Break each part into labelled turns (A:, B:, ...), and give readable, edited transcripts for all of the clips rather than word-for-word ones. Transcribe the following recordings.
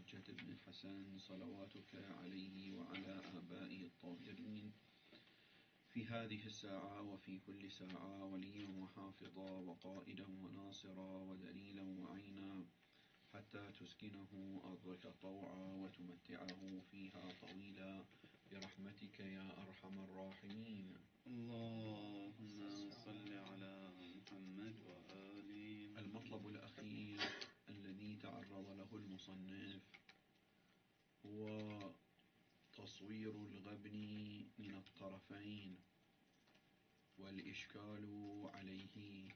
A: الحجة بن الحسن صلواتك عليه وعلى آبائه الطاهرين في هذه الساعة وفي كل ساعة وليا وحافظا وقائدا وناصرا ودليلا وعينا حتى تسكنه أرضك طوعا وتمتعه فيها طويلا برحمتك يا أرحم الراحمين.
B: اللهم صل على محمد وآل محمد.
A: المطلب الأخير الذي تعرض له المصنف هو تصوير الغبن من الطرفين والإشكال عليه.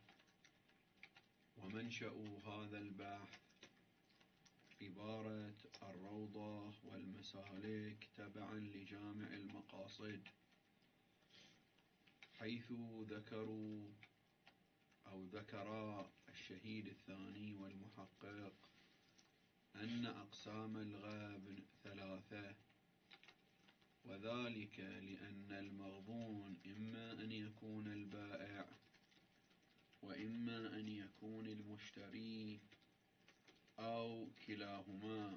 A: ومنشأ هذا البحث عبارة الروضة والمسالك تبعا لجامع المقاصد، حيث ذكر الشهيد الثاني والمحقق أن أقسام الغبن ثلاثة، وذلك لأن المغبون إما أن يكون البائع وإما أن يكون المشتري أو كلاهما.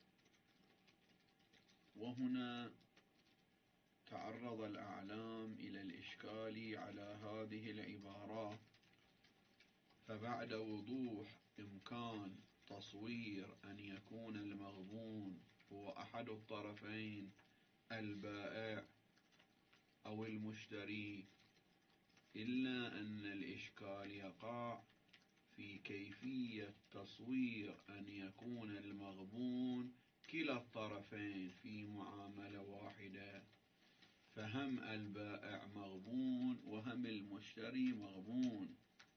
A: وهنا تعرض الأعلام إلى الإشكال على هذه العبارات، فبعد وضوح إمكان تصوير أن يكون المغبون هو أحد الطرفين البائع أو المشتري، إلا أن الإشكال يقع في كيفية تصوير أن يكون المغبون كلا الطرفين في معاملة واحدة، فهم البائع مغبون وهم المشتري مغبون.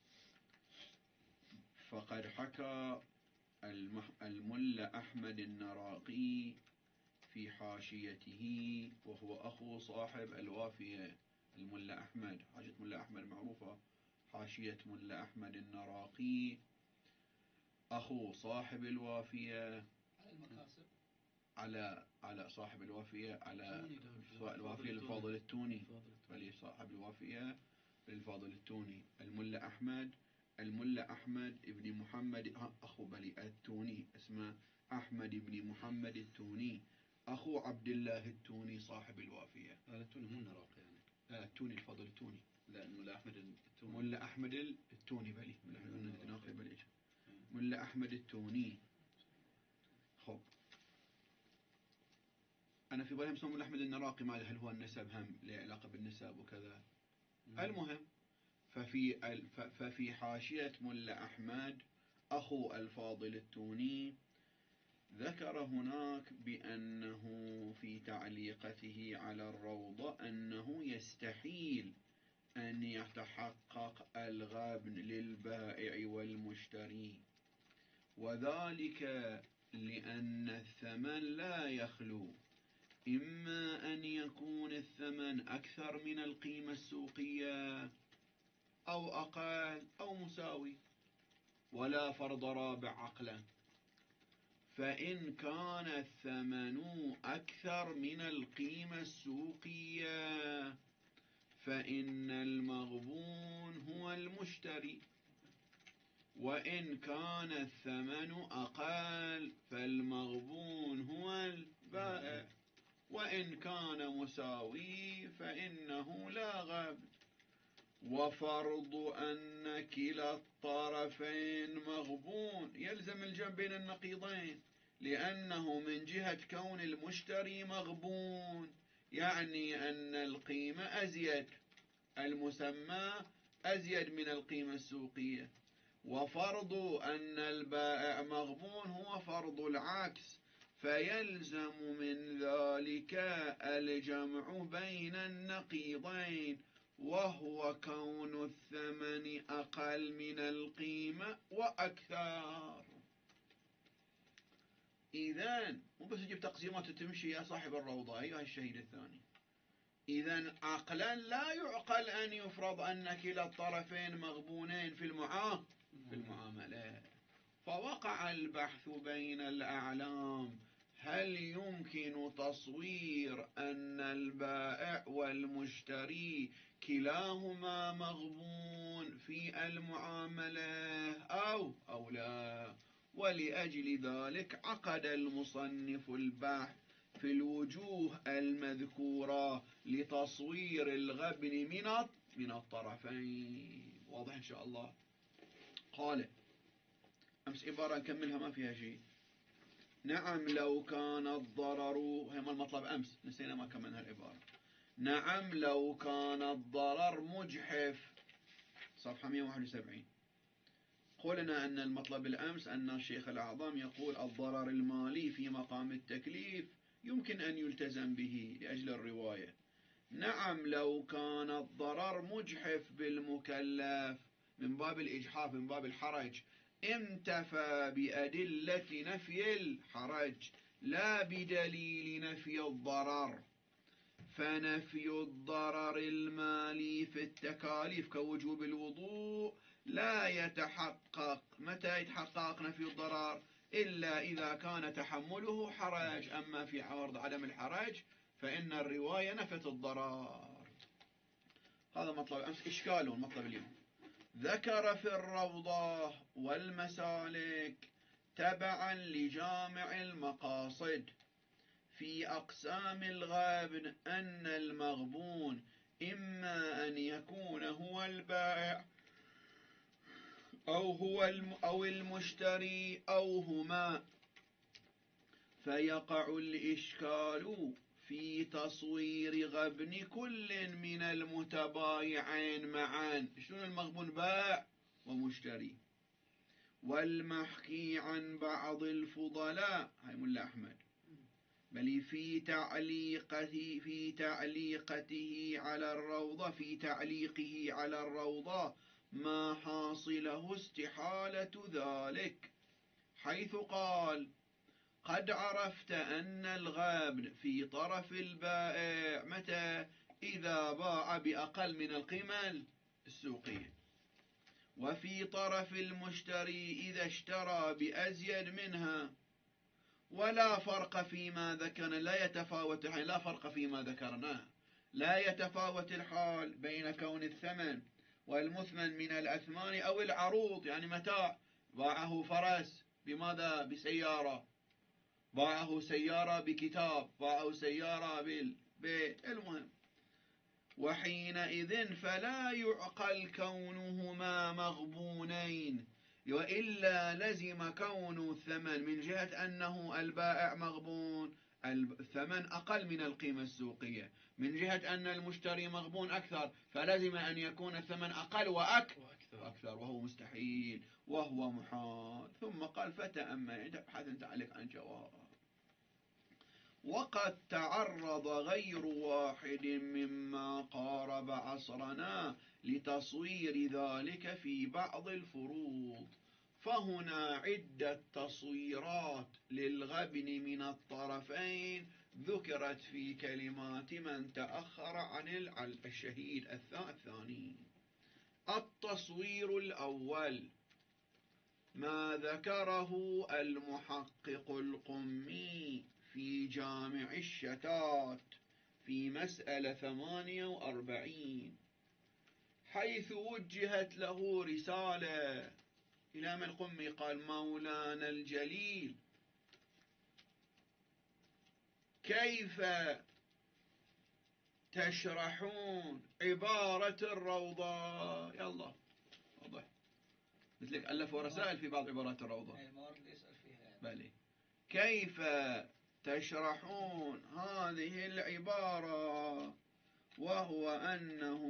A: فقد حكى الملا أحمد النراقي في حاشيته، وهو أخو صاحب الوافية، الملا أحمد، حاشية ملا أحمد معروفة، حاشية ملا أحمد النراقي أخو صاحب الوافية
C: على المكاسب،
A: على صاحب الوافية، على الوافية للفاضل التوني، صاحب الوافية للفاضل التوني. الملا أحمد ابن محمد أخو بلي التوني، اسمه أحمد ابن محمد التوني أخو عبد الله التوني صاحب الوافية.
B: هذا التوني مو النراقي يعني؟
A: لا، التوني الفاضل التوني.
B: لا، ملا أحمد التوني.
A: ملا أحمد التوني بلي ملا أحمد التوني. خب، أنا في بالي اسمه ملا أحمد النراقي، ما أدري هل هو النسب هم له علاقة بالنسب وكذا. المهم، ففي حاشية ملا أحمد أخو الفاضل التوني ذكر هناك بأنه في تعليقته على الروضة أنه يستحيل أن يتحقق الغبن للبائع والمشتري، وذلك لأن الثمن لا يخلو، إما أن يكون الثمن أكثر من القيمة السوقية أو أقل أو مساوي، ولا فرض رابع عقلا. فإن كان الثمن أكثر من القيمة السوقية فإن المغبون هو المشتري، وإن كان الثمن أقل فالمغبون هو البائع، وإن كان مساوي فإنه لا غبن. وفرض أن كلا الطرفين مغبون يلزم الجمع بين النقيضين، لأنه من جهة كون المشتري مغبون يعني أن القيمة أزيد، المسمى أزيد من القيمة السوقية. وفرض أن البائع مغبون هو فرض العكس، فيلزم من ذلك الجمع بين النقيضين، وهو كون الثمن أقل من القيمة وأكثر. إذن مو بس تجيب تقسيمات تمشي يا صاحب الروضة أيها الشهيد الثاني. إذن عقلا لا يعقل أن يفرض أن كلا الطرفين مغبونين في المعاملة. فوقع البحث بين الأعلام، هل يمكن تصوير أن البائع والمشتري كلاهما مغبون في المعاملة أو لا؟ ولأجل ذلك عقد المصنف البحث في الوجوه المذكورة لتصوير الغبن من الطرفين. واضح إن شاء الله. قال أمس عبارة نكملها ما فيها شيء. نعم لو كان الضرر، هم المطلب أمس نسينا ما كملنا العبارة. نعم لو كان الضرر مجحف، صفحة 171. قلنا أن المطلب الأمس أن الشيخ الأعظم يقول الضرر المالي في مقام التكليف يمكن أن يلتزم به لأجل الرواية. نعم لو كان الضرر مجحف بالمكلف من باب الإجحاف، من باب الحرج، انتفى بأدلة نفي الحرج لا بدليل نفي الضرر. فنفي الضرر المالي في التكاليف كوجوب الوضوء لا يتحقق. متى يتحقق نفي الضرر؟ إلا إذا كان تحمله حرج. أما في عرض عدم الحرج فإن الرواية نفت الضرر. هذا مطلب أمس. إشكال مطلب اليوم. ذكر في الروضة والمسالك تبعا لجامع المقاصد في أقسام الغابن أن المغبون إما أن يكون هو البائع أو المشتري أو هما، فيقع الإشكال في تصوير غبن كل من المتبايعين معا. شنو المغبون؟ بائع ومشتري. والمحكي عن بعض الفضلاء، هاي ملا أحمد، بل في تعليقته على الروضة ما حاصله استحالة ذلك، حيث قال قد عرفت أن الغابن في طرف البائع متى؟ إذا باع بأقل من القيمة السوقية، وفي طرف المشتري إذا اشترى بأزيد منها. ولا فرق فيما ذكرنا، لا يتفاوت الحال، لا فرق فيما ذكرناه، لا يتفاوت الحال بين كون الثمن والمثمن من الأثمان أو العروض، يعني متاع. باعه فرس بماذا؟ بسيارة، باعه سيارة بكتاب، باعه سيارة بالبيت، المهم. وحينئذ فلا يعقل كونهما مغبونين، وإلا لزم كون الثمن من جهة أنه البائع مغبون الثمن أقل من القيمة السوقية، من جهة أن المشتري مغبون أكثر، فلزم أن يكون الثمن أقل وأكثر، وهو مستحيل وهو محال. ثم قال فتأمل، تبحث أنت عليك عن جواب. وقد تعرض غير واحد مما قارب عصرنا لتصوير ذلك في بعض الفروض، فهنا عدة تصويرات للغبن من الطرفين ذكرت في كلمات من تأخر عن الشهيد الثاني. التصوير الأول ما ذكره المحقق القمي في جامع الشتات في مسألة 48، حيث وجهت له رسالة إلى من القمي؟ قال مولانا الجليل كيف تشرحون عبارة الروضة؟ يلا واضح، مثلك ألفوا رسائل في بعض عبارات الروضة. بلي كيف تشرحون هذه العبارة وهو أنه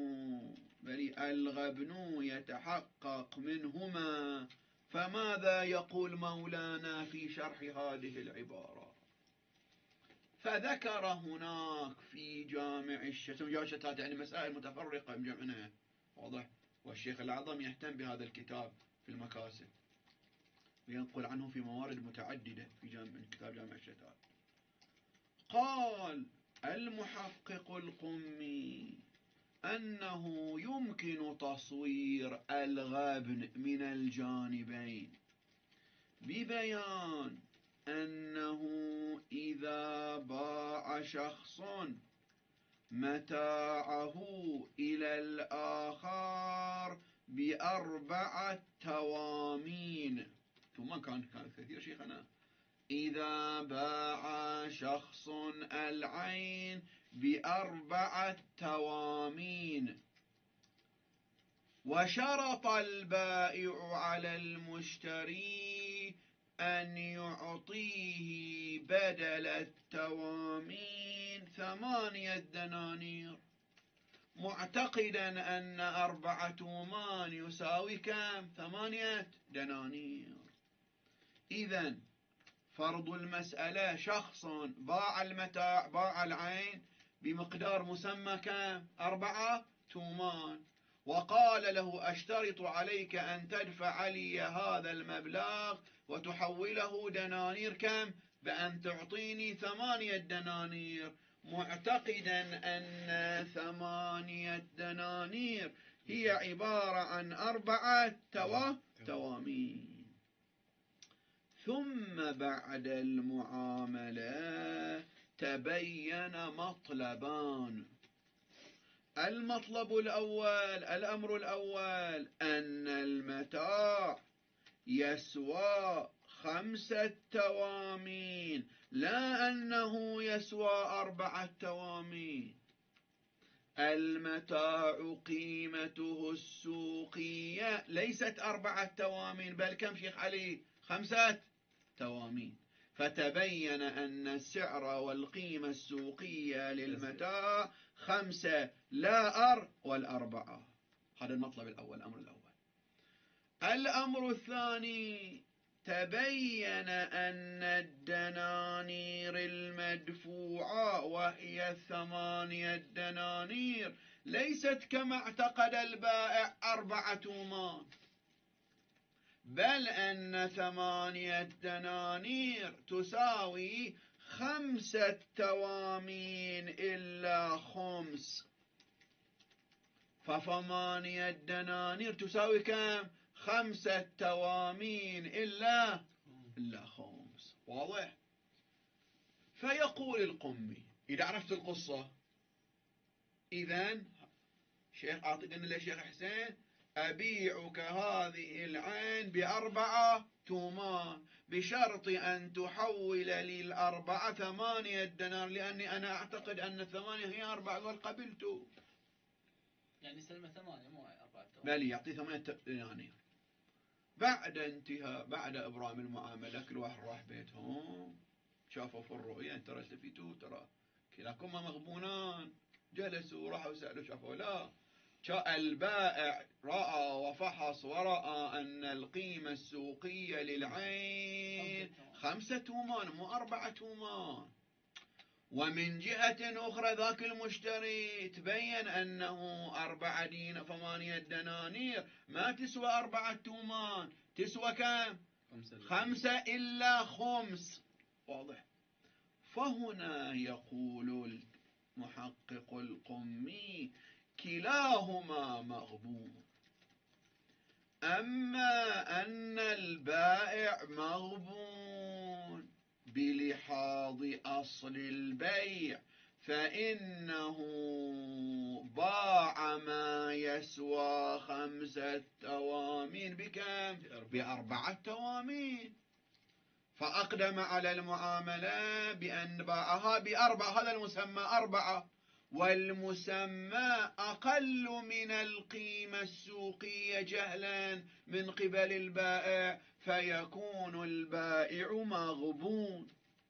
A: الغبن يتحقق منهما؟ فماذا يقول مولانا في شرح هذه العبارة؟ فذكر هناك في جامع الشتات، يعني مسائل متفرقة بجمعناها، واضح. والشيخ الأعظم يهتم بهذا الكتاب في المكاسب، وينقل عنه في موارد متعددة في كتاب جامع الشتات. قال المحقق القمي أنه يمكن تصوير الغبن من الجانبين ببيان أنه إذا باع شخص متاعه إلى الآخر ب4 توامين تومان كان كثير شيخنا. إذا باع شخص العين ب4 توامين وشرط البائع على المشتري أن يعطيه بدل التوامين 8 دنانير، معتقدا أن 4 تومان يساوي كم؟ 8 دنانير. إذن فرض المسألة شخص باع المتاع، باع العين بمقدار مسمى كم؟ 4 تومان، وقال له أشترط عليك أن تدفع لي هذا المبلغ وتحوله دنانير كم؟ بأن تعطيني 8 دنانير، معتقدا أن 8 دنانير هي عبارة عن 4 توامين. ثم بعد المعاملة تبين مطلبان. المطلب الأول، الأمر الأول، أن المتاع يسوى 5 توامين، لا أنه يسوى 4 توامين. المتاع قيمته السوقية ليست 4 توامين، بل كم شيخ علي؟ 5 توامين. فتبين أن السعر والقيمة السوقية للمتاع 5 لا والأربعة. هذا المطلب الأول، الأمر الأول. الأمر الثاني، تبين أن الدنانير المدفوعة وهي 8 دنانير ليست كما اعتقد البائع 4 تومان، بل أن 8 دنانير تساوي 5 توامين إلا خمس، ف8 دنانير تساوي كم؟ 5 توامين إلا خمس. واضح؟ فيقول القمي إذا عرفت القصة، إذن شيخ قلنا له شيخ حسين أبيعك هذه العين ب4 تومان بشرط أن تحول لي ال4 8 دنانير، لأني أنا أعتقد أن 8 هي 4 والقبلت.
C: يعني سلمة 8 مو 4 تومان.
A: بل يعطي 8 دنانير. بعد انتهاء، بعد إبرام المعاملة، كل واحد راح بيتهم، شافوا في الرؤية ترى التفتوا ترى كلاكما مغبونان، جلسوا راحوا سألوا شافوا لا، البائع رأى وفحص ورأى أن القيمة السوقية للعين 5 تومان مو 4 تومان. ومن جهة أخرى ذاك المشتري تبين أنه 8 دنانير ما تسوى 4 تومان، تسوى كم؟ 5 إلا خمس. واضح؟ فهنا يقول المحقق القمي كلاهما مغبون. أما أن البائع مغبون بلحاظ أصل البيع، فإنه باع ما يسوى 5 توامين بكم؟ ب4 توامين، فأقدم على المعاملة بأن باعها ب4. هذا المسمى 4، والمسمى أقل من القيمة السوقية جهلا من قبل البائع، فيكون البائع مغبون.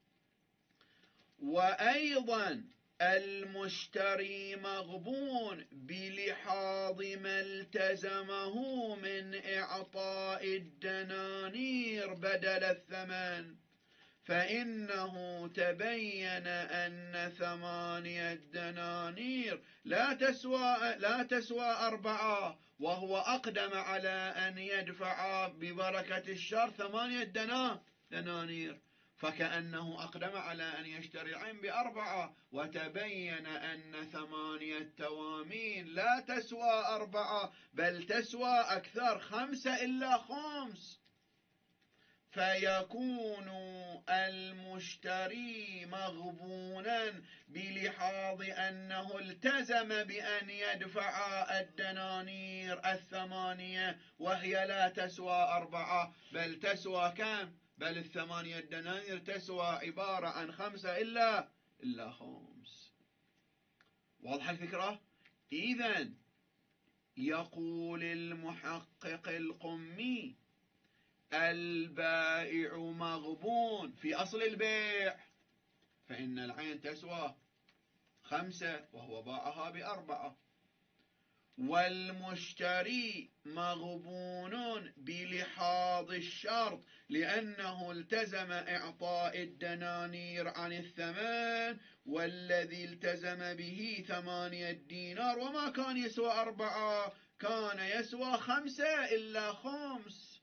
A: وأيضا المشتري مغبون بلحاظ ما التزمه من إعطاء الدنانير بدل الثمن، فإنه تبين أن 8 دنانير لا تسوى 4، وهو أقدم على أن يدفع ببركة الشر 8 دنانير، فكأنه أقدم على أن يشتري العين ب4، وتبين أن 8 توامين لا تسوى 4 بل تسوى أكثر، 5 إلا خمس، فيكون المشتري مغبونا بلحاظ أنه التزم بأن يدفع الدنانير 8 وهي لا تسوى 4 بل تسوى كم؟ بل 8 دنانير تسوى عبارة عن 5 إلا 5. واضحة الفكرة؟ إذن يقول المحقق القمي البائع مغبون في أصل البيع، فإن العين تسوى 5 وهو باعها ب4، والمشتري مغبون بلحاظ الشرط لأنه التزم إعطاء الدنانير عن الثمن، والذي التزم به 8 دينار وما كان يسوى 4 كان يسوى 5 إلا 5،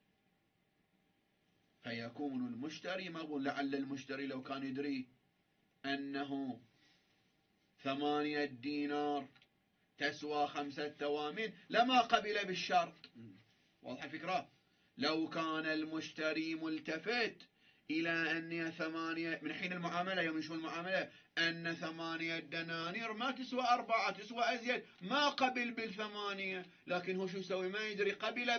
A: فيكون المشتري مغبون. لعل المشتري لو كان يدري أنه 8 دينار تسوى 5 توامين لما قبل بالشرط. واضح الفكرة؟ لو كان المشتري ملتفت إلى أن 8 من حين المعاملة يوم يشوف المعاملة أن 8 دنانير ما تسوى 4 تسوى أزيد ما قبل بال8، لكن هو شو يسوي؟ ما يدري قبل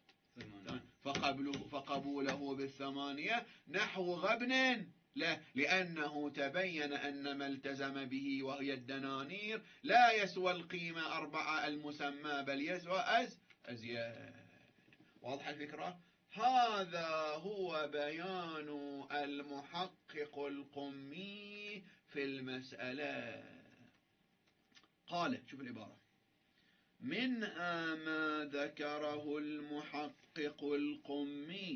A: فقبوله بال8 نحو غبن له، لأنه تبين أن ما التزم به وهي الدنانير لا يسوى القيمة 4 المسمى بل يسوى أزياد. واضح الفكرة؟ هذا هو بيان المحقق القمي في المسألة. قال شوف العبارة: منها ما ذكره المحقق القمي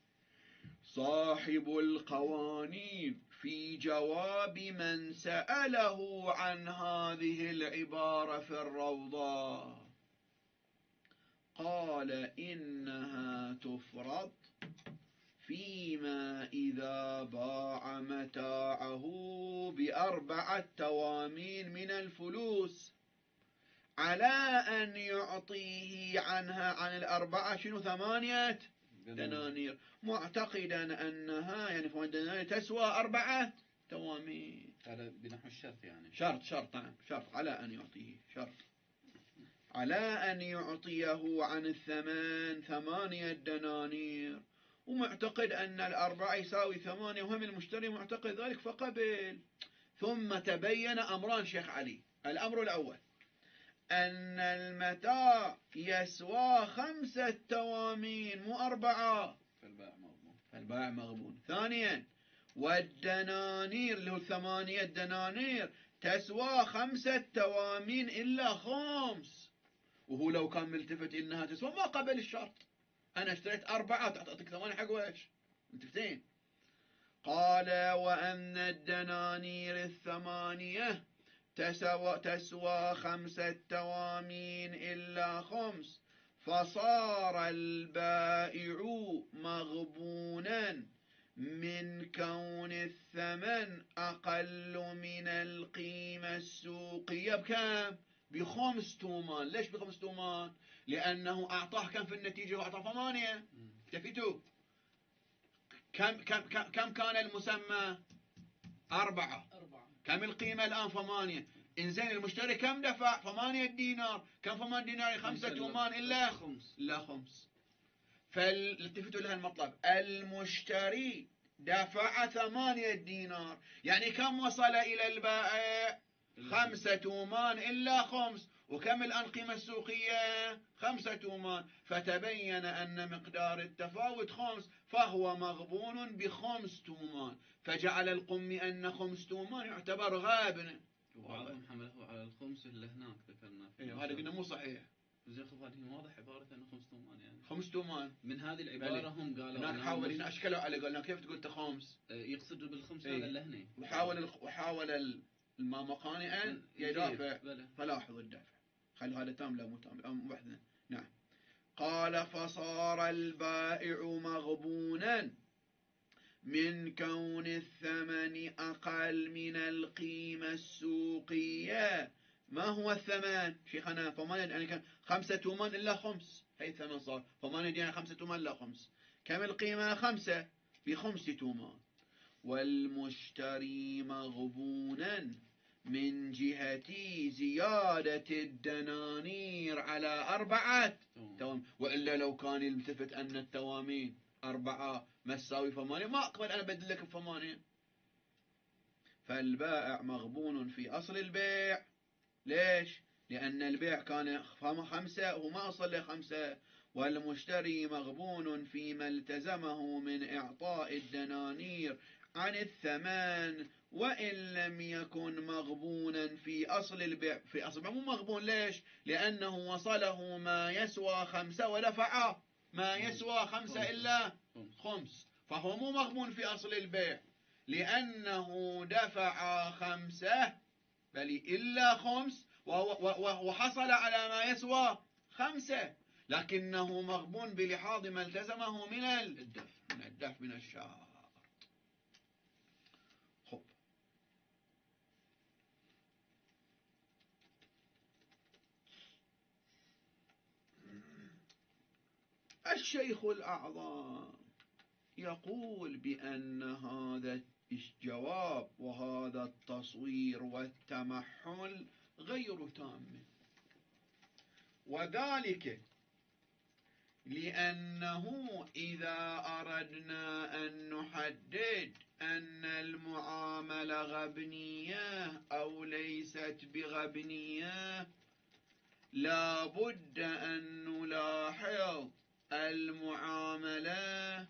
A: صاحب القوانين في جواب من سأله عن هذه العبارة في الروضة. قال إنها تفرض فيما إذا باع متاعه ب4 توامين من الفلوس على أن يعطيه عنها عن 4 شنو 8 دنانير، معتقدا أنها يعني 8 دنانير تسوى 4 توامين.
B: هذا بنحو الشرط يعني.
A: شرط نعم، شرط على أن يعطيه، شرط على أن يعطيه عن الثمن 8 دنانير، ومعتقد أن 4 يساوي 8، وهم المشتري معتقد ذلك فقبل. ثم تبين أمران شيخ علي. الأمر الأول أن المتاع يسوى 5 توامين مو 4، فالبائع مغبون. ثانيا والدنانير اللي هو 8 دنانير تسوى 5 توامين إلا 5، وهو لو كان ملتفت إنها تسوى ما قبل الشرط. أنا اشتريت 4 تعطيك 8 حق ويش ملتفتين. قال وأن الدنانير 8 تسوى 5 توامين إلا 5، فصار البائع مغبونا من كون الثمن أقل من القيمة السوقية بكم؟ ب5 تومان. ليش ب5 تومان؟ لأنه أعطاه كم في النتيجة؟ أعطاه 8. اكتفيتوا كم كان المسمى؟ 4. كم القيمة الآن؟ 8. إنزين المشتري كم دفع؟ 8 دينار. كم 8 دينار؟ 5 تومان إلا 5. فالتفتوا لها المطلب، المشتري دفع 8 دينار، يعني كم وصل إلى البائع؟ 5 تومان إلا 5. وكم الآن قيمة السوقية؟ 5 تومان. فتبين أن مقدار التفاوت 5، فهو مغبون ب5 تومان. فجعل القمي أن 5 تومان يعتبر غابنا.
B: وبعضهم حمله على الخمس اللي هناك ذكرنا.
A: هذا قلنا مو صحيح.
B: زين خذ هذه واضح عبارة أنه 5 تومان يعني.
A: 5 تومان
B: من هذه العبارة هم قالوا
A: هناك حاول هنا أشكلوا على قولنا كيف تقول خمس؟
B: يقصد بالخمس هذا اللي هنا.
A: وحاول المامقاني أن يدافع فلاحظ الدافع. خلوا هذا تام لا مو تام بحثنا. نعم. قال فصار البائع مغبونا من كون الثمن أقل من القيمة السوقية. ما هو الثمن شيخنا؟ 8 يعني كان 5 تومان إلا 5. هي الثمن صار 8 يعني 5 تومان إلا 5. كم القيمة؟ 5 ب5 تومان. والمشتري مغبونا من جهة زيادة الدنانير على 4 توامين. وإلا لو كان يلتفت أن التوامين 4 ما تساوي 8، ما أقبل أنا بدل لك ب8. فالبائع مغبون في أصل البيع. ليش؟ لأن البيع كان 5 وهو ما أصل ل5. والمشتري مغبون فيما التزمه من إعطاء الدنانير عن الثمن، وإن لم يكن مغبونا في أصل البيع. في أصل البيع مو مغبون. ليش؟ لأنه وصله ما يسوى 5 ودفع ما يسوى 5 إلا 5، فهو مو مغبون في أصل البيع لأنه دفع 5 بل إلا 5 وحصل على ما يسوى 5، لكنه مغبون بلحاظ ما التزمه من الدفع من الشهر. خب. الشيخ الأعظم يقول بأن هذا الجواب وهذا التصوير والتمحل غير تام، وذلك لأنه إذا أردنا أن نحدد أن المعاملة غبنية أو ليست بغبنية لا بد أن نلاحظ المعاملة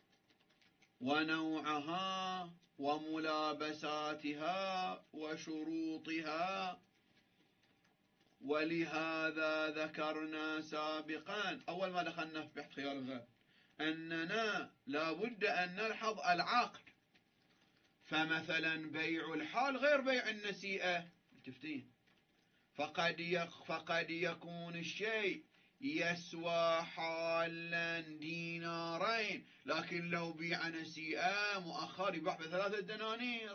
A: ونوعها وملابساتها وشروطها. ولهذا ذكرنا سابقا أول ما دخلنا في بحث خيار الغاب أننا لا بد أن نلحظ العقد. فمثلا بيع الحال غير بيع النسيئة، تفتين. فقد يكون الشيء يسوى حالا 2 دينارين، لكن لو بيع نسيئة مؤخر يباع ب3 دنانير.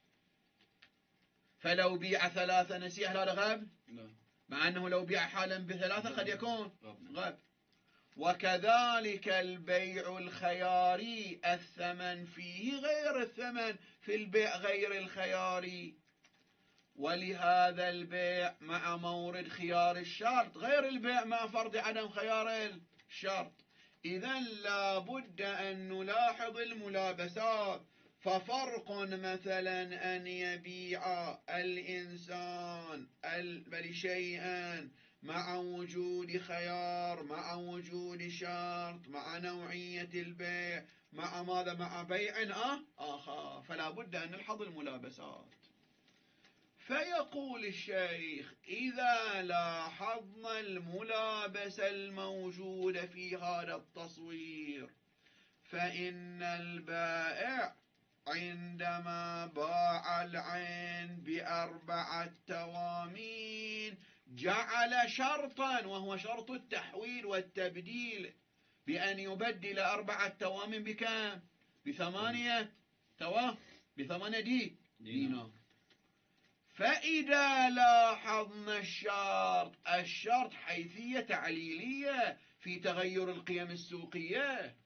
A: فلو بيع 3 نسيئة لا غاب، مع أنه لو بيع حالا ب3 قد يكون غاب. وكذلك البيع الخياري الثمن فيه غير الثمن في البيع غير الخياري. ولهذا البيع مع مورد خيار الشرط غير البيع مع فرض عدم خيار الشرط. إذن لا بد أن نلاحظ الملابسات. ففرق مثلا أن يبيع الإنسان بل شيئا مع وجود خيار مع وجود شرط مع نوعية البيع مع ماذا مع بيع آخر، فلا بد أن نلحظ الملابسات. فيقول الشيخ إذا لاحظنا الملابسة الموجودة في هذا التصوير فإن البائع عندما باع العين ب4 توامين جعل شرطا وهو شرط التحويل والتبديل بأن يبدل 4 توامين بكم؟ ب8 دينار. فإذا لاحظنا الشرط حيثية تعليلية في تغير القيم السوقية.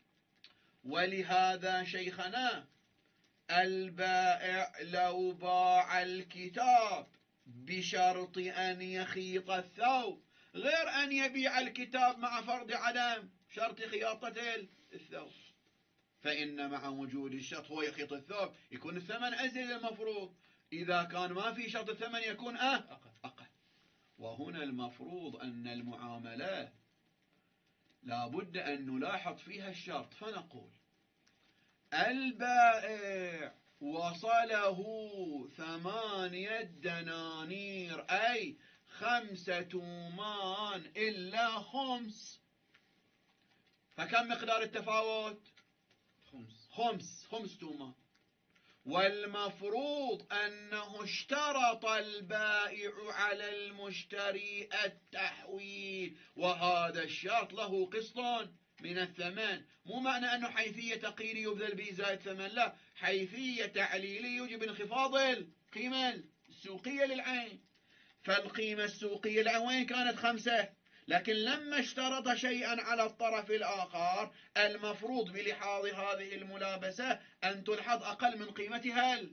A: ولهذا شيخنا البائع لو باع الكتاب بشرط أن يخيط الثوب غير أن يبيع الكتاب مع فرض عدم شرط خياطة الثوب، فإن مع وجود الشرط هو يخيط الثوب يكون الثمن أزيد المفروض. إذا كان ما في شرط الثمن يكون أقل. وهنا المفروض أن المعاملة لا بد أن نلاحظ فيها الشرط. فنقول البائع وصله 8 دنانير أي 5 تومان إلا 5. فكم مقدار التفاوت؟ 5 تومان. والمفروض أنه اشترط البائع على المشتري التحويل، وهذا الشرط له قسط من الثمن. مو معنى أنه حيثية تقييدي يبذل به زائد ثمن، لا، حيثية تعليلي يجب انخفاض القيمة السوقية للعين. فالقيمة السوقية للعين وين كانت 5؟ لكن لما اشترط شيئا على الطرف الآخر المفروض بلحاظ هذه الملابسة أن تلحظ أقل من قيمتها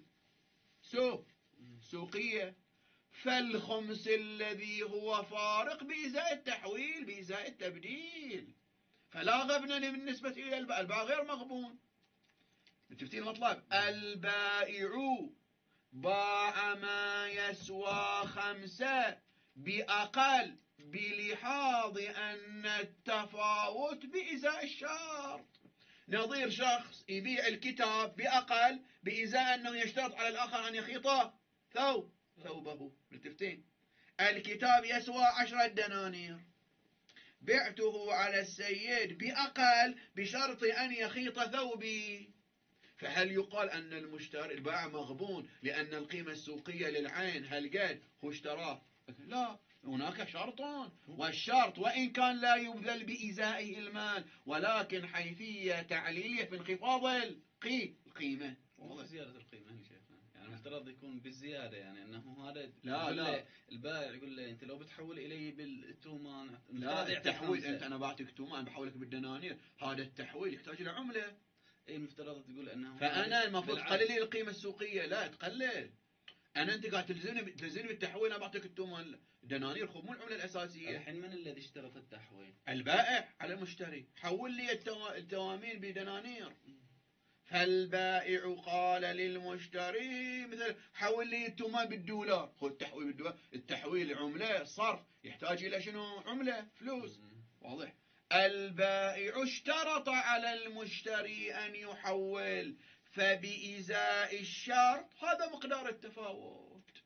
A: السوقية. فالخمس الذي هو فارق بإزاء التحويل بإزاء التبديل، فلا غبن بالنسبة إلى الباء غير مغبون. متفتين المطلب؟ البائع باع ما يسوى 5 بأقل بلحاظ أن التفاوت بإزاء الشرط. نظير شخص يبيع الكتاب بأقل بإزاء أنه يشترط على الآخر أن يخيط ثوبه. متفتين؟ الكتاب يسوى 10 دنانير، بعته على السيد بأقل بشرط أن يخيط ثوبي، فهل يقال أن المشتري البائع مغبون لأن القيمة السوقية للعين هالقد هو اشتراه؟ لا، هناك شرط، والشرط وإن كان لا يبذل بإزائه المال ولكن حيثية تعليلية في انخفاض القيمة.
B: مو زيادة القيمة هنا شيخنا، يعني المفترض يكون بالزيادة، يعني أنه هذا
A: لا
B: البائع يقول له أنت لو بتحول إلي بالتومان
A: لا، التحويل أنا بعطيك تومان بحولك بالدنانير، هذا التحويل يحتاج إلى عملة.
B: اي المفترض تقول انه
A: فانا المفروض تقلل لي القيمه السوقيه، لا تقلل. انت قاعد تلزمني بالتحويل، انا بعطيك التومان دنانير، خذ مو العمله الاساسيه.
B: الحين من الذي اشترط التحويل؟
A: البائع على المشتري، حول لي التوامين بدنانير. فالبائع قال للمشتري مثل حول لي التومان بالدولار، خذ التحويل بالدولار. التحويل عمله، صرف يحتاج الى شنو؟ عمله، فلوس. واضح؟ البائع اشترط على المشتري أن يحول، فبإزاء الشرط هذا مقدار التفاوت.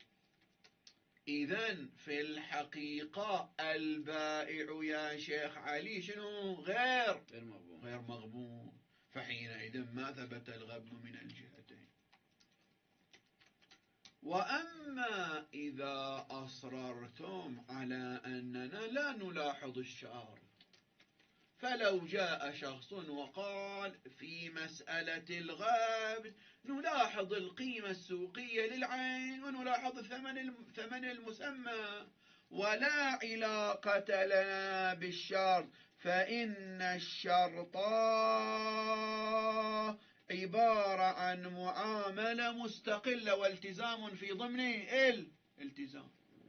A: إذن في الحقيقة البائع يا شيخ علي شنو؟ غير مغبون. فحينئذ ما ثبت الغبن من الجهتين. وأما إذا أصررتم على أننا لا نلاحظ الشرط، فلو جاء شخص وقال في مسألة الغبن نلاحظ القيمة السوقية للعين ونلاحظ ثمن المسمى ولا علاقة لنا بالشرط، فإن الشرط عبارة عن معاملة مستقلة والتزام في ضمن الالتزام.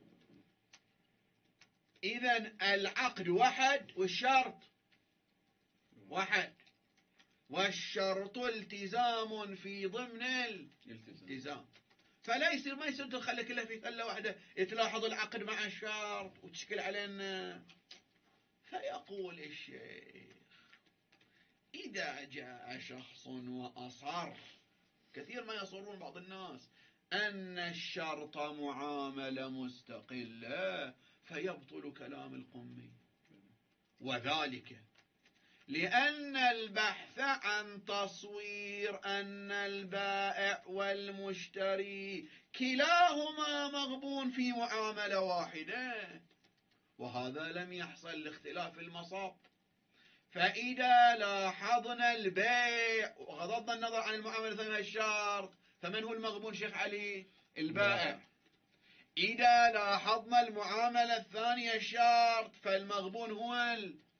A: إذن العقد واحد والشرط واحد، والشرط التزام في ضمن الالتزام. فلا يصير ما يصير تخلي كلها في ثلة واحدة، تلاحظ العقد مع الشرط وتشكل علينا. فيقول الشيخ إذا جاء شخص وأصر، كثير ما يصرون بعض الناس، أن الشرط معاملة مستقلة، فيبطل كلام القمي، وذلك لأن البحث عن تصوير أن البائع والمشتري كلاهما مغبون في معاملة واحدة، وهذا لم يحصل لاختلاف المصاب. فإذا لاحظنا البيع وغضضنا النظر عن المعاملة الثانية الشرط، فمن هو المغبون شيخ علي؟ البائع. إذا لاحظنا المعاملة الثانية الشرط، فالمغبون هو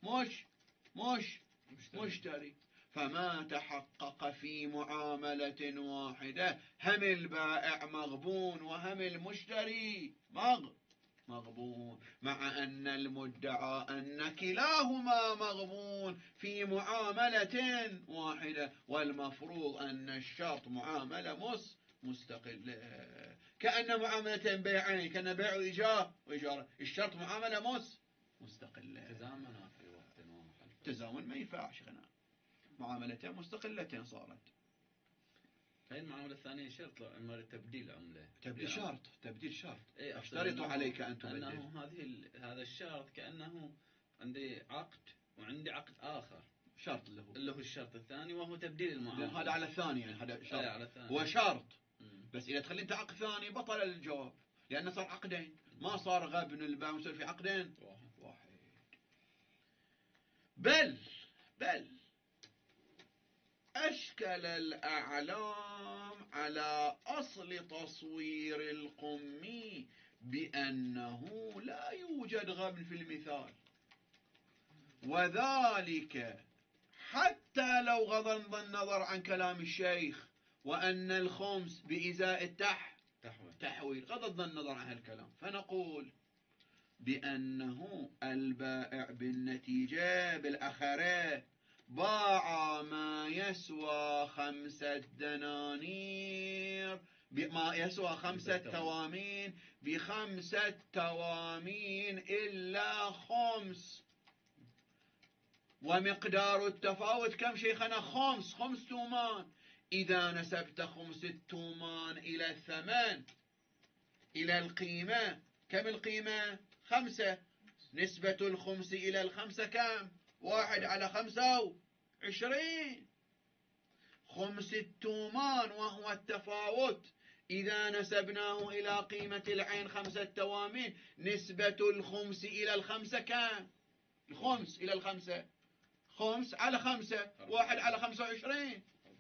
A: مشتري. فما تحقق في معاملة واحدة، هم البائع مغبون وهم المشتري مغبون، مع أن المدعى أن كلاهما مغبون في معاملة واحدة، والمفروض أن الشرط معاملة مستقلة، كأن معاملة بيعين، كأن بيع وإجارة، الشرط معاملة مستقلة. تزامن ما ينفعش، معاملتين مستقلتين صارت.
B: هاي المعاملة الثانية شرط تبديل عملة،
A: تبديل شرط.
B: إيه،
A: اشترط عليك أن تبدل.
B: أنه هذا الشرط كأنه عندي عقد وعندي عقد آخر،
A: شرط اللي هو
B: الشرط الثاني وهو تبديل المعاملة.
A: هذا على الثاني، يعني هذا شرط.
B: على الثاني.
A: هو شرط. بس إذا تخلي أنت عقد ثاني بطل الجواب، لأنه صار عقدين، ما صار غبن البائع والمشتري في عقدين واحد. بل أشكل الأعلام على أصل تصوير القمي بأنه لا يوجد غبن في المثال، وذلك حتى لو غض النظر عن كلام الشيخ وأن الخمس بإزاء تحويل، غض النظر عن هالكلام، فنقول بأنه البائع بالنتيجة بالأخرة باع ما يسوى 5 دنانير، ما يسوى 5 توامين ب5 توامين إلا خمس، ومقدار التفاوت كم شيخنا؟ خمس تومان. إذا نسبت 5 التومان إلى الثمن إلى القيمة، كم القيمة؟ 5. نسبة الخمس إلى 5 كم؟ 1/25. 5 التومان وهو التفاوت، إذا نسبناه إلى قيمة العين 5 توامين، نسبة الخمس إلى 5 كم؟ الخمس إلى 5 5 على 5 1/25.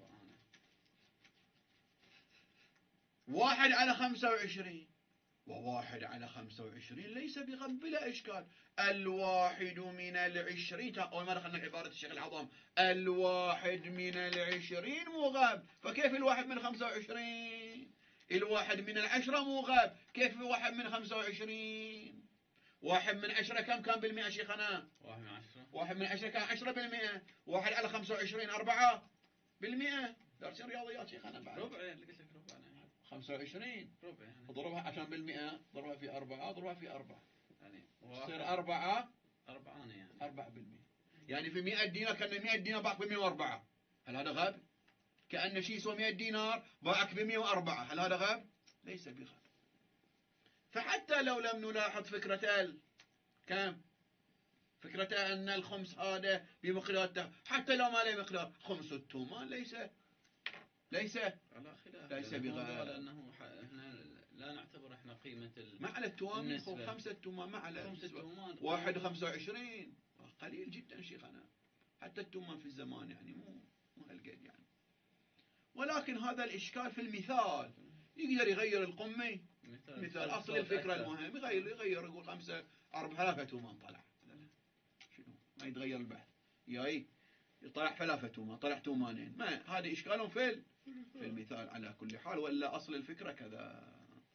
A: 1/25. و1/25 ليس بغب بلا إشكال. 1 من 20، أول ما دخلنا عبارة الشيخ العظام، 1 من 20 مو غاب، فكيف 1 من 25؟ 1 من 10 مو غاب، كيف 1 من 25؟ 1 من 10 كم بالمئة شيخنا؟ 1 من 10 كان 10%. 1/25 4%. دارسين رياضيات شيخنا بعد.
B: ربع اللي قلت لك ربع.
A: 25
B: ربع يعني.
A: اضربها عشان بالمئة، ضربها في 4، اضربها في 4
B: يعني
A: تصير 4
B: يعني
A: 4%. يعني في 100 دينار كان 100 دينار باعك ب 104. هل هذا غاب؟ كأن شيء يسوى 100 دينار باعك ب 104. هل هذا غاب؟ ليس بغاب. فحتى لو لم نلاحظ فكرة كم؟ فكرة أن الخمس هذا بمقدار، حتى لو ما له مقدار، خمس التومان ليس
B: على خلاف،
A: ليس بغاب.
B: لأنه احنا لا نعتبر احنا قيمة
A: ما على التوامين، 5 تومان، ما على 1/25 قليل جدا شيخنا، حتى التومان في الزمان يعني مو هالقد يعني. ولكن هذا الإشكال في المثال، يقدر يغير القمي مثال أصل الفكرة المهم، يغير يقول 5 3 تومان طلع، شنو ما يتغير البحث، ياي طلع 3 تومان، طلع تومانين، ما هذا إشكال في المثال على كل حال، ولا أصل الفكرة كذا.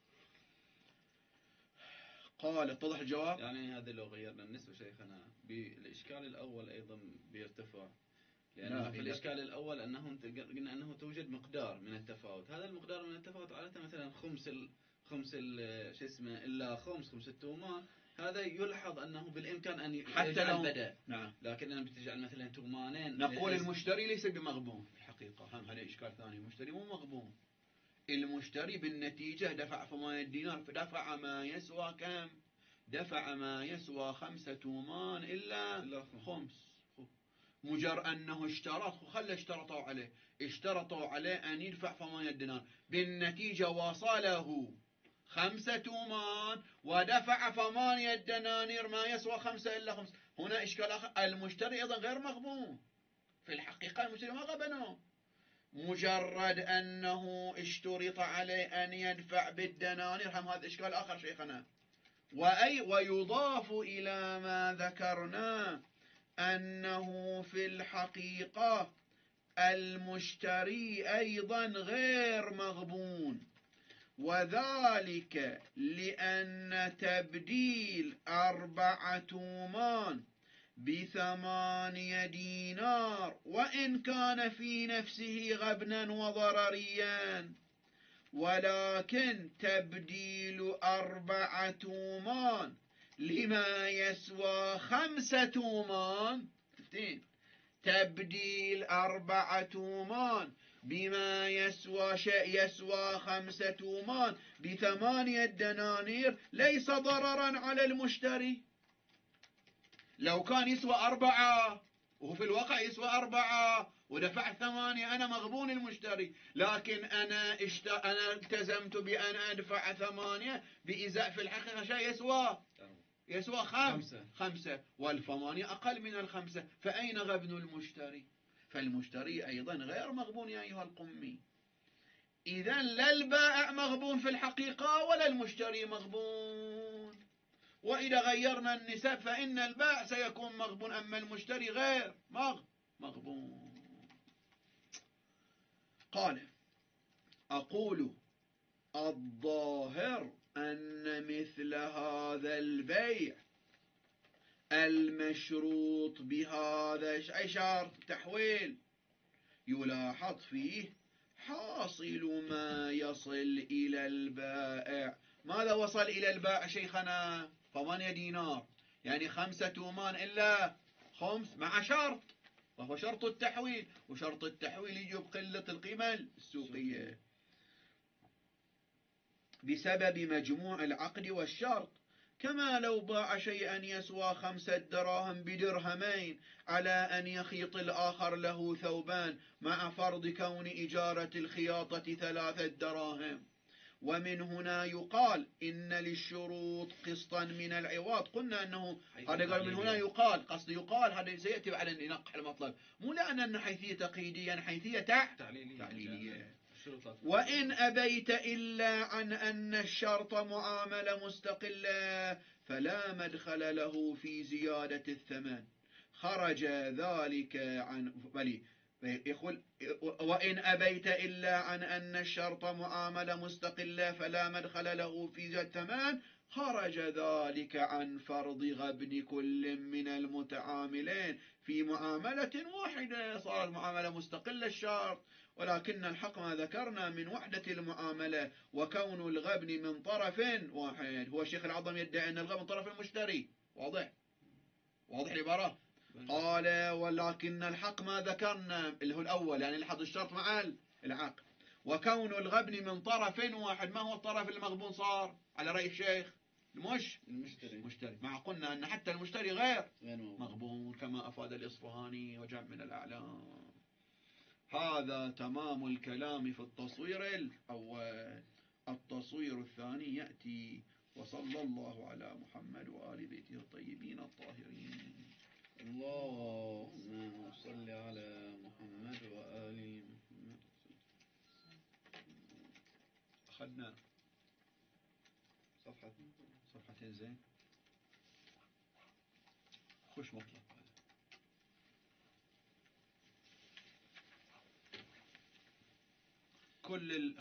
A: قال اتضح الجواب.
B: يعني هذا لو غيرنا النسبة شيخنا بالإشكال الأول أيضا بيرتفع، لأنه في الإشكال الأول أنه قلنا أنه توجد مقدار من التفاوت، هذا المقدار من التفاوت عادة مثلا خمس شو اسمه إلا خمس التومان، هذا يلحظ أنه بالإمكان أن يجعل بدأ.
A: نعم.
B: لكن أنا بتجعل مثلا تومانين،
A: نقول المشتري ليس بمغبون في الحقيقة. هم هذا إشكال ثاني، المشتري مو مغبون. المشتري بالنتيجة دفع 8 دينار، فدفع ما يسوى كم؟ دفع ما يسوى 5 تومان إلا خمس. مجر أنه اشترطوا عليه أن يدفع 8 دينار، بالنتيجة وصله 5 تومان ودفع 8 دنانير ما يسوى 5 إلا 5. هنا إشكال آخر، المشتري أيضا غير مغبون في الحقيقة، المشتري ما غبنه، مجرد أنه اشترط عليه أن يدفع بالدنانير، هم هذا إشكال آخر شيخنا. ويضاف إلى ما ذكرنا أنه في الحقيقة المشتري أيضا غير مغبون، وذلك لأن تبديل 4 تومان ب8 دينار وإن كان في نفسه غبنا وضرريا، ولكن تبديل 4 تومان لما يسوى 5 تومان، تبديل 4 تومان بما يسوى 5 تومان ب8 دنانير ليس ضررا على المشتري. لو كان يسوى 4 وهو في الواقع يسوى 4 ودفع 8، أنا مغبون المشتري، لكن أنا التزمت بأن أدفع 8 بإزاء في الحقيقة شيء يسوى 5 والثمانية أقل من 5، فأين غبن المشتري؟ فالمشتري أيضا غير مغبون يا أيها القمي. إذن لا البائع مغبون في الحقيقة ولا المشتري مغبون. وإذا غيرنا النسب فإن البائع سيكون مغبون، أما المشتري غير مغبون. قال: أقول الظاهر أن مثل هذا البيع المشروط بهذا أي شرط تحويل يلاحظ فيه حاصل ما يصل إلى البائع. ماذا وصل إلى البائع شيخنا؟ 8 دينار، يعني 5 تومان إلا خمس مع شرط، وهو شرط التحويل، وشرط التحويل يجب قلة القيمة السوقية بسبب مجموع العقد والشرط. كما لو باع شيئا يسوى 5 دراهم بدرهمين على أن يخيط الآخر له ثوبان مع فرض كون إجارة الخياطة 3 دراهم. ومن هنا يقال إن للشروط قسطا من العوض. قلنا أنه هذا قال من هنا يقال، قصد يقال هذا سيأتي على نقح المطلب، مو لأن حيثية تقييدية، حيثية تعليلية. وإن أبيت إلا عن أن الشرط معاملة مستقلة فلا مدخل له في زيادة الثمن، خرج ذلك عن يقول: وإن أبيت إلا عن أن الشرط معاملة مستقلة فلا مدخل له في زيادة الثمن، خرج ذلك عن فرض غبن كل من المتعاملين في معاملة واحدة، صارت معاملة مستقلة الشرط. ولكن الحق ما ذكرنا من وحدة المعاملة وكون الغبن من طرف واحد. هو الشيخ العظم يدعي أن الغبن من طرف المشتري، واضح العبارة. قال: ولكن الحق ما ذكرنا اللي هو الأول، يعني لحظ الشرط مع العقد، وكون الغبن من طرف واحد. ما هو الطرف المغبون صار على رأي الشيخ؟ المشتري. مع قلنا أن حتى المشتري غير مغبون كما أفاد الإصفهاني وجمع من الأعلام. هذا تمام الكلام في التصوير الأول. التصوير الثاني يأتي. وصلى الله على محمد وآل بيته الطيبين الطاهرين.
B: اللهم صل على محمد وآل محمد.
A: أخذنا صفحتين زين. خوش مطلب هذا. كل